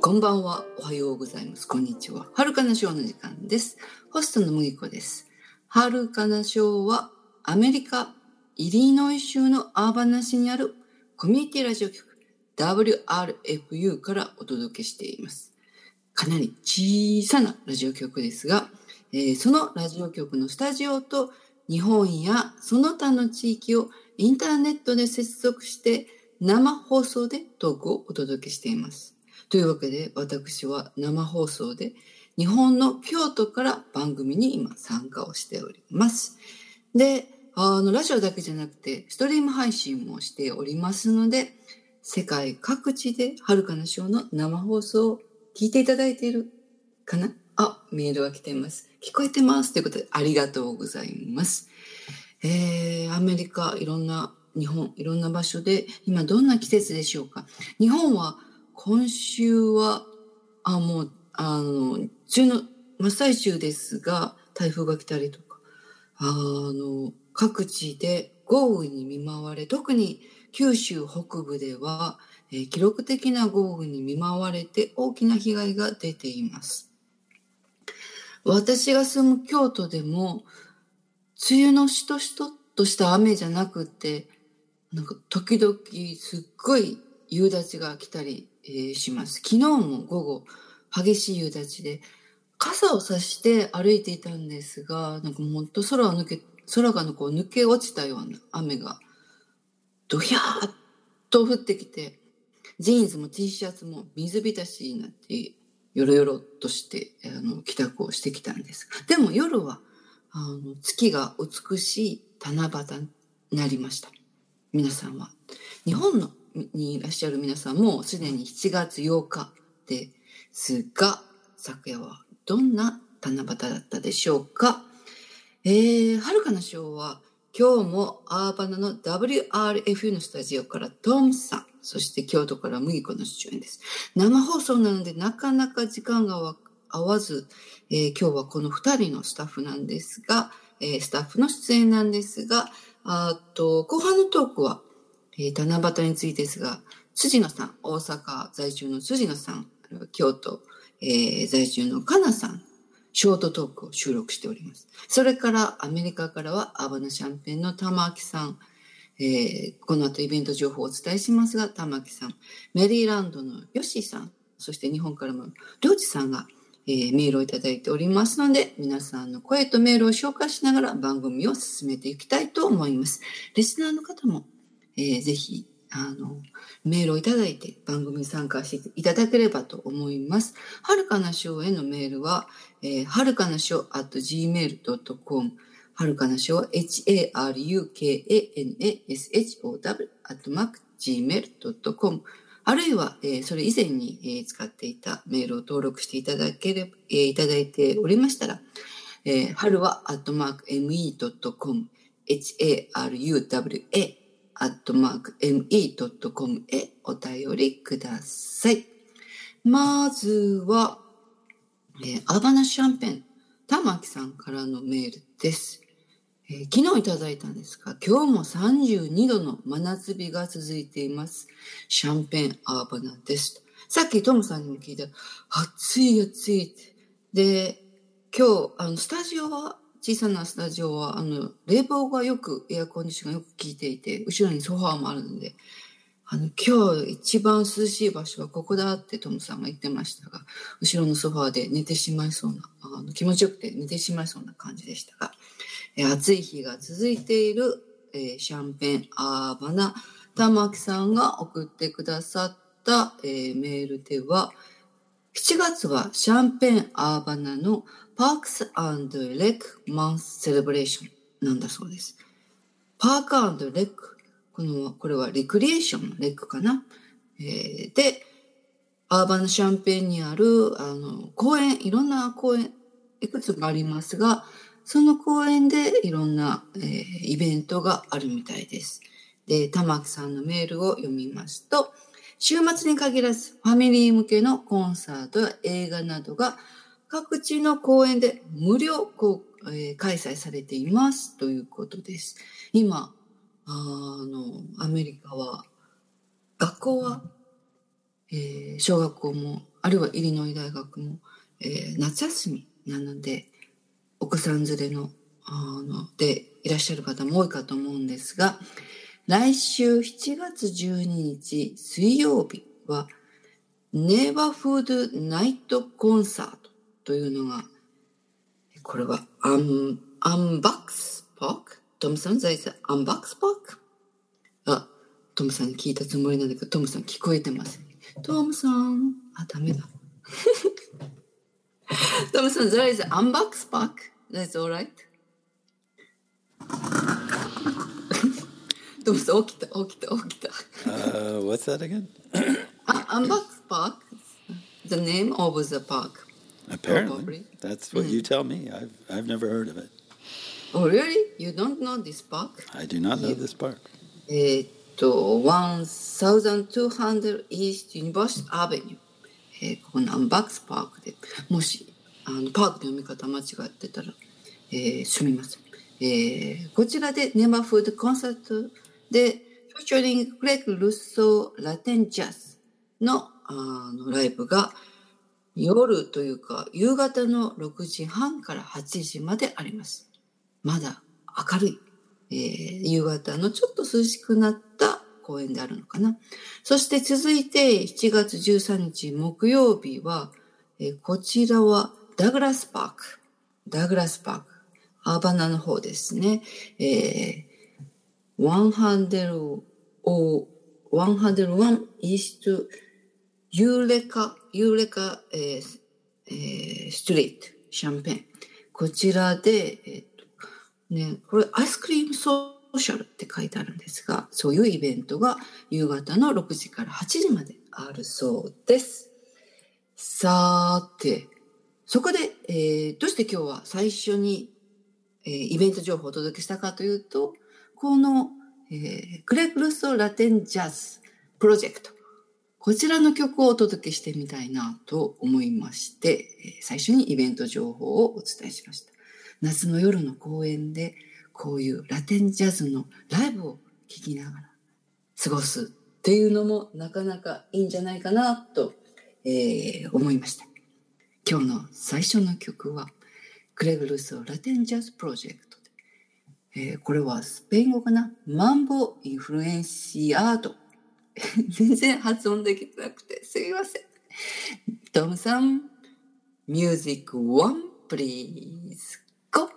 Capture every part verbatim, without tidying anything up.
こんばんは、おはようございます。こんにちは。はるかなショーの時間です。ホストの麦子です。はるかなショーはアメリカ・イリノイ州のアーバンナ市にあるコミュニティラジオ局 ダブリューアールエフユー からお届けしています。かなり小さなラジオ局ですが、えー、そのラジオ局のスタジオと日本やその他の地域をインターネットで接続して生放送でトークをお届けしています。というわけで私は生放送で日本の京都から番組に今参加をしております。で、あのラジオだけじゃなくてストリーム配信もしておりますので、世界各地ではるかなショーの生放送を聞いていただいているかなあ、メールが来ています。聞こえてますということでありがとうございます。えー、アメリカ、いろんな日本、いろんな場所で今どんな季節でしょうか。日本は今週は、あ、もう、あの、梅雨の真っ最中ですが、台風が来たりとか、あの、各地で豪雨に見舞われ、特に九州北部では、えー、記録的な豪雨に見舞われて大きな被害が出ています。私が住む京都でも、梅雨のしとしととした雨じゃなくて、なんか時々すっごい夕立が来たり、えー、します。昨日も午後激しい夕立で傘を差して歩いていたんですが、なんかもっと空を抜け、空がこう抜け落ちたような雨がドヒャーっと降ってきて、ジーンズも T シャツも水浸しになってよろよろっとしてあの帰宅をしてきたんです。でも夜はあの月が美しい七夕になりました。皆さんは日本のにいらっしゃる皆さんもすでにしちがつようかですが、昨夜はどんな七夕だったでしょうか。えー、はるかなショーは今日もアーバナの ダブリューアールエフユー のスタジオからトムさん、そして京都から麦子の出演です。生放送なのでなかなか時間が合わず、えー、今日はこのふたりのスタッフなんですが、えー、スタッフの出演なんですが、あと後半のトークは、えー、七夕についてですが、辻野さん、大阪在住の辻野さん、京都、えー、在住のかなさん、ショートトークを収録しております。それからアメリカからはアーバナシャンペンの玉木さん、えー、この後イベント情報をお伝えしますが、玉木さん、メリーランドのヨッシーさん、そして日本からもりょうちさんが、えー、メールをいただいておりますので、皆さんの声とメールを紹介しながら番組を進めていきたいと思います。リスナーの方も、えー、ぜひあのメールをいただいて番組に参加していただければと思います。はるかなショーへのメールは、えー、はるかなショー アットジーメールドットコム、 はるかなショーは エイチエーアールユーケーエーエヌエーエスエイチオーダブリュー アットマーク ジーメールドットコム、 あるいは、えー、それ以前に、えー、使っていたメールを登録していただければ、えー、いただいておりましたら、えー、春はアットマーク エムイードットコム、 エイチエーアールユーダブリューエーアットマーク エムイードットコム へお便りください。まずは、えー、アーバナシャンペン、玉木さんからのメールです。えー、昨日いただいたんですが、今日もさんじゅうにどの真夏日が続いています。シャンペンアーバナです。さっきトムさんにも聞いた、暑い暑いって。で、今日、あの、スタジオは、小さなスタジオは、あの、冷房がよく、エアコンディションがよく効いていて、後ろにソファーもあるので、あの、今日一番涼しい場所はここだってトムさんが言ってましたが、後ろのソファーで寝てしまいそうな、あの気持ちよくて寝てしまいそうな感じでしたが、えー、暑い日が続いている、えー、シャンペンアーバナ、玉木さんが送ってくださった、えー、メールでは、しちがつはシャンペンアーバナのパークス&レックマンスセレブレーションなんだそうです。パーク&レック、この、これはレクリエーションのレックかな。えー、で、アーバナシャンペンにある、あの、公園、いろんな公園、いくつかありますが、その公園でいろんな、えー、イベントがあるみたいです。で、玉木さんのメールを読みますと、週末に限らずファミリー向けのコンサートや映画などが各地の公園で無料公、えー、開催されていますということです。今、あの、アメリカは、学校は、えー、小学校もあるいはイリノイ大学も、えー、夏休みなので、お子さん連れの、あの、でいらっしゃる方も多いかと思うんですが、来週しちがつじゅうににち水曜日は、ネイバーフードナイトコンサートというのが、これはアン、アンバックスパークトムさん、在座アンバックスパークあ、トムさんに聞いたつもりなんだけど、トムさん聞こえてます。トムさん、あ、ダメだ。トムさん、there is an unbox pack. That's alright. トムさん、起きた、起きた、起きた。 Uh, what's that again? Unbox pack. The name of the park. Apparently. That's what you tell me. I've, I've never heard of it. Oh, really? You don't know this park? I do not know this park. えーっと、twelve hundred East University Avenue。えー、ここのアンバックスパークで、もし、あの、パークの読み方間違ってたら、えー、すみません。えー、こちらでネバーフードコンサートで、フューチャリング・クレッグ・ルッソー・ラテン・ジャズの、あの、ライブが、夜というか、夕方のろくじはんからはちじまであります。まだ明るい、えー、夕方のちょっと涼しくなった公演であるのかな。そして続いてしちがつじゅうさんにち木曜日は、えー、こちらはダグラスパーク。ダグラスパーク。アーバナの方ですね。えー、ひゃくワンイーストユーレカ、ユーレカ、えーえー、ストリート、シャンペーン。こちらで、えーとね、これアイスクリームソーシャルって書いてあるんですが、そういうイベントが夕方のろくじからはちじまであるそうです。さーて、そこで、えー、どうして今日は最初に、えー、イベント情報をお届けしたかというと、この、えー、グレッグ・ルッソー・ラテン・ジャズプロジェクト、こちらの曲をお届けしてみたいなと思いまして、最初にイベント情報をお伝えしました。夏の夜の公園でこういうラテンジャズのライブを聴きながら過ごすっていうのもなかなかいいんじゃないかなと、えー、思いました。今日の最初の曲はグレッグ・ルッソー・ラテンジャズプロジェクトで、えー、これはスペイン語かな、マンボ・インフルエンシアート。全然発音できてなくてすいません。トムさん、ミュージックワンプリーズゴー。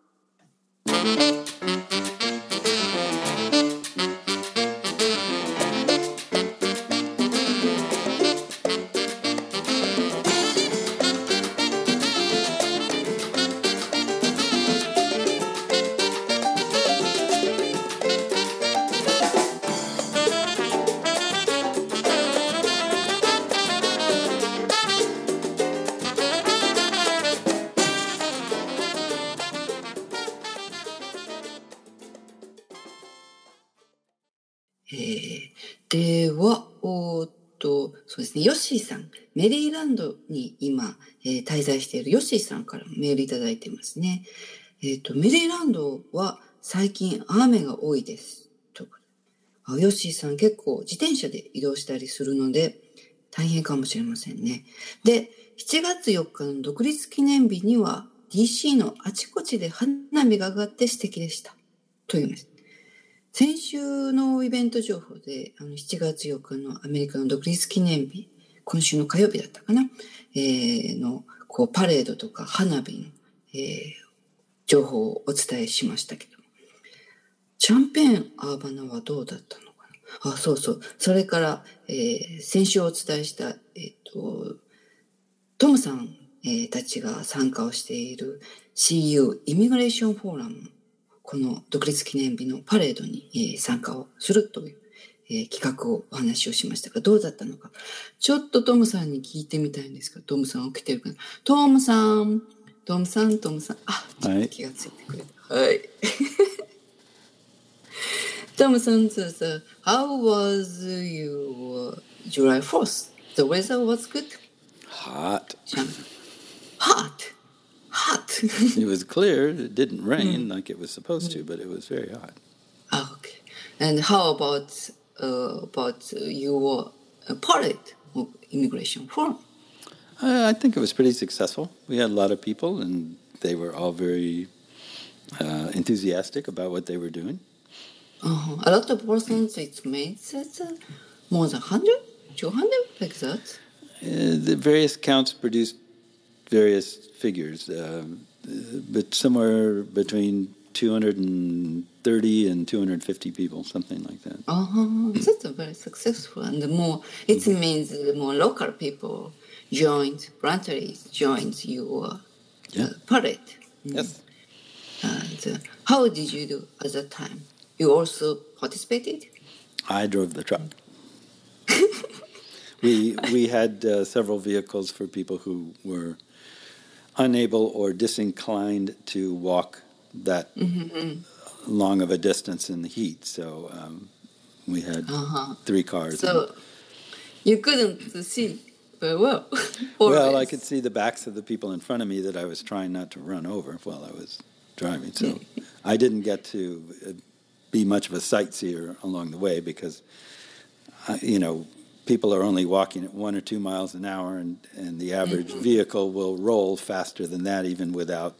えー、では、おーっと、そうですね、ヨッシーさん、メリーランドに今、えー、滞在しているヨッシーさんからメールいただいてますね。えっと、メリーランドは最近雨が多いです。とあヨッシーさん結構自転車で移動したりするので、大変かもしれませんね。で、しちがつよっかの独立記念日には ディーシー のあちこちで花火が上がって素敵でした。と言います。先週のイベント情報で、あのしちがつよっかのアメリカの独立記念日、今週の火曜日だったかな、えー、のこうパレードとか花火の、えー、情報をお伝えしましたけど、シャンペーンアーバナはどうだったのかな。あ、そうそう。それから、えー、先週お伝えした、えっと、トムさん、えー、たちが参加をしている シーユー イミグレーションフォーラム、この独立記念日のパレードに、えー、参加をするという、えー、企画をお話をしましたが、どうだったのか。ちょっとトムさんに聞いてみたいんですが、トムさん起きてるかな。トムさん、トムさん、トムさん。あ、ちょっと気がついてくれた。はい。トムさん、so, how was your July fourth? The weather was good? Hot. Hot. Hot. It was clear. It didn't rain mm. like it was supposed to, but it was very hot. Okay. And how about uh, about your parade of immigration form? Uh, I think it was pretty successful. We had a lot of people, and they were all very uh, enthusiastic about what they were doing. Uh-huh. A lot of persons it's made that's uh, more than one hundred, two hundred, like that. Uh, the various counts produced various figures, uh, but somewhere between two hundred thirty and two hundred fifty people, something like that. Uh-huh. That's a very successful, and the more it mm-hmm. means the more local people joined, voluntaries joined your yeah. uh, parade. Mm-hmm. Yes. And uh, how did you do at that time? You also participated? I drove the truck. we we had uh, several vehicles for people who were unable or disinclined to walk that mm-hmm. long of a distance in the heat. So um, we had uh-huh. three cars. So you couldn't see very well. Well, I could see the backs of the people in front of me that I was trying not to run over while I was driving. So I didn't get to uh, be much of a sightseer along the way because, uh, you know, people are only walking at one or two miles an hour, and, and the average mm-hmm. vehicle will roll faster than that even without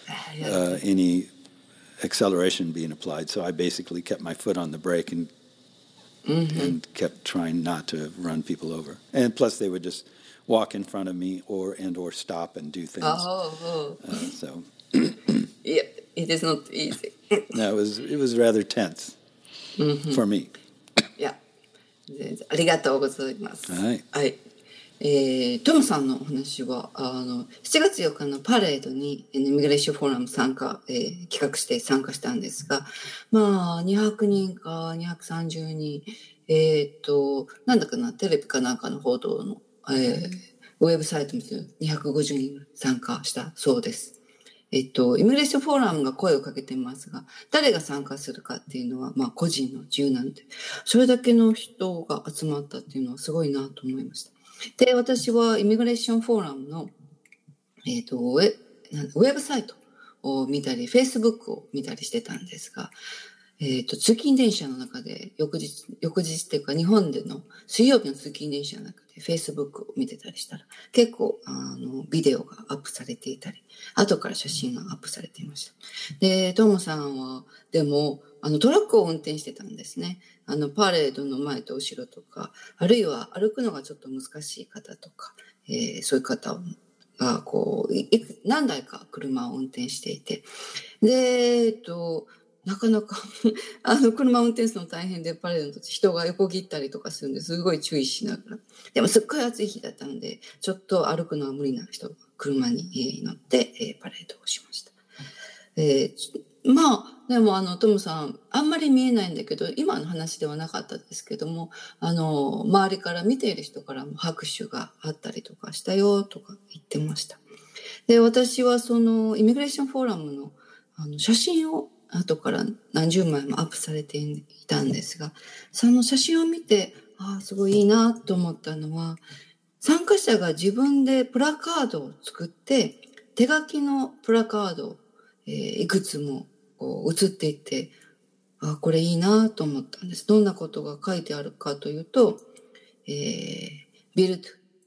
uh, any acceleration being applied. So I basically kept my foot on the brake and mm-hmm. and kept trying not to run people over. And plus, they would just walk in front of me or and or stop and do things. Oh, oh. Uh, so yeah, it is not easy. No, it was it was rather tense mm-hmm. for me. Yeah. ありがとうございます。 はい。 はい。えー、トムさんのお話は、あの、しちがつよっかのパレードに、イミグレーションフォーラム参加、えー、企画して参加したんですが、まあ、にひゃくにんかにひゃくさんじゅうにん、えっと、なんだかな、テレビかなんかの報道の、えー、ウェブサイト見てにひゃくごじゅうにん参加したそうです。えっと、イミグレーションフォーラムが声をかけてますが、誰が参加するかっていうのは、まあ個人の自由なんで、それだけの人が集まったっていうのはすごいなと思いました。で、私はイミグレーションフォーラムの、えっと、ウェ、ウェブサイトを見たり、フェイスブックを見たりしてたんですが、えっと、通勤電車の中で、翌日、翌日っていうか日本での水曜日の通勤電車の中でフェイスブックを見てたりしたら、結構、あの、ビデオがアップされていたり、後から写真がアップされていました。で、トモさんは、でも、あの、トラックを運転してたんですね。あの、パレードの前と後ろとか、あるいは歩くのがちょっと難しい方とか、えー、そういう方が、こう、い何台か車を運転していて、で、えっと、なかなかあの車を運転するの大変で、パレードの時人が横切ったりとかするんですごい注意しながら。でもすっごい暑い日だったので、ちょっと歩くのは無理な人が車に乗って、えー、パレードをしました。えー、まあ、でもあの、トムさん、あんまり見えないんだけど、今の話ではなかったですけども、あの、周りから見ている人からも拍手があったりとかしたよとか言ってました。で、私はその、イミグレーションフォーラムの、あの写真を後から何十枚もアップされていたんですが、その写真を見て、ああ、すごいいいなと思ったのは、参加者が自分でプラカードを作って、手書きのプラカードを、えー、いくつもこう写っていて、ああ、これいいなと思ったんです。どんなことが書いてあるかというと、えー、Build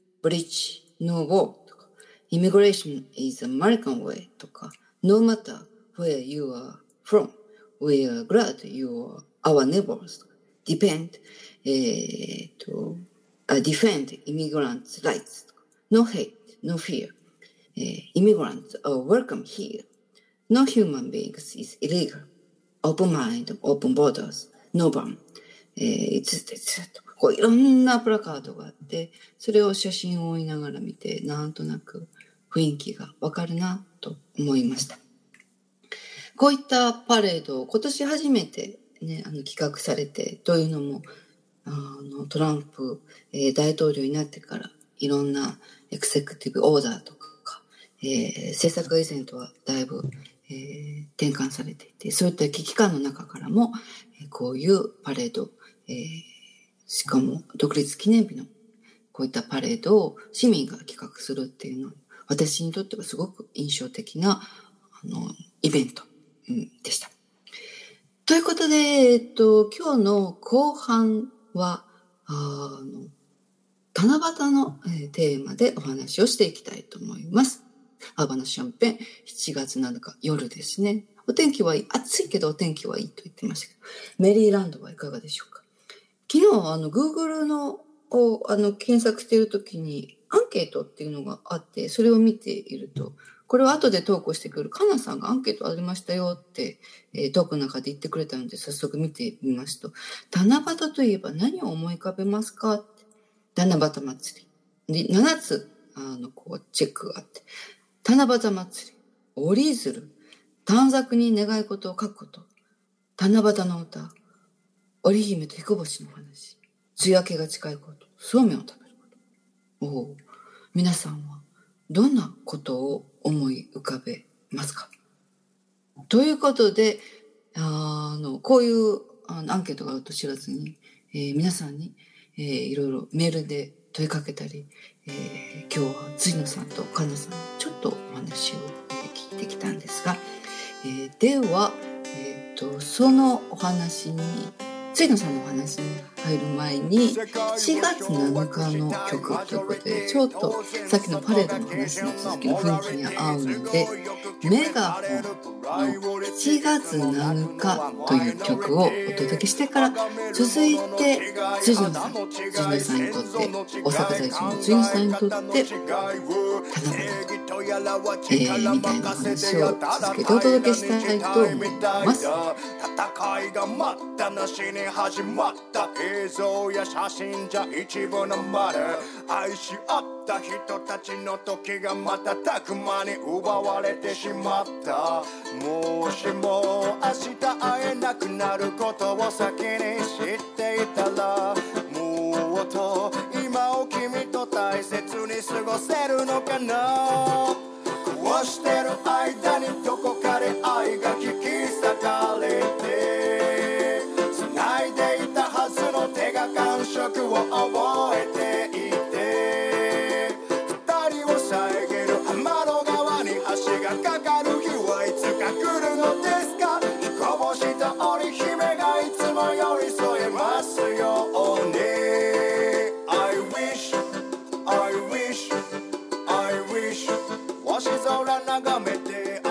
Bridge No Wall とか、Immigration is American Way とか、No matter where you are from, we are glad you are our neighbors. Depend, えー、と、uh, defend immigrants' rights. No hate, no fear. Uh, immigrants are welcome here. No human beings is illegal. Open mind, open borders, no ban. えー、いつですとこういろんなプラカードがあって、それを写真を追いながら見て、なんとなく雰囲気がわかるなと思いました。こういったパレードを今年初めて、ね、あの企画されてというのもあのトランプ、えー、大統領になってからいろんなエクセクティブオーダーとか、えー、政策以前とはだいぶ、えー、転換されていて、そういった危機感の中からも、えー、こういうパレード、えー、しかも独立記念日のこういったパレードを市民が企画するっていうのは私にとってはすごく印象的なあのイベントでした。ということで、えっと、今日の後半は、あの、 七夕の、えー、テーマでお話をしていきたいと思います。アーバナションペンしちがつなのか夜ですね。お天気はいい。暑いけどお天気はいいと言ってましたけど、メリーランドはいかがでしょうか。昨日あの Google のをあの検索しているときにアンケートっていうのがあって、それを見ていると、これは後で投稿してくるカナさんがアンケートありましたよって、えー、トークの中で言ってくれたので早速見てみますと、七夕といえば何を思い浮かべますかって、七夕祭りでななつあのこうチェックがあって、七夕祭り、折り鶴、短冊に願い事を書くこと、七夕の歌、織姫と彦星の話、梅雨明けが近いこと、そうめんを食べること。おお、皆さんはどんなことを思い浮かべますか？ということで、あのこういうあのアンケートがあると知らずに、えー、皆さんに、えー、いろいろメールで問いかけたり、えー、今日は辻野さんとカナさんにちょっとお話を聞いてきたんですが、えー、では、えーと、そのお話に辻野さんのお話に入る前にしちがつなのかの曲ということで、ちょっとさっきのパレードの話の続きの雰囲気に合うので、メガホンのしちがつなのかという曲をお届けしてから、続いて辻野さん辻野さんにとって、大阪在住の辻野さんにとって七夕、えー、みたいな話を続けてお届けしたいと思います。 戦いが待ったなしに始まった映像や写真じゃ一部のまで、愛し合った人たちの時が瞬く間に奪われてしまった。もしも明日会えなくなることを先に知っていたら、もっと今を君と大切に過ごせるのかな。こうしてる間にどこかで愛が引き裂かれて、繋いでいたはずの手が感触を覚えていて、二人を遮る天の川に橋がかかる日はいつか来るのですか。彦星と織姫がいつも寄り添えますように。 I wish, I wish, I wish 星空眺めて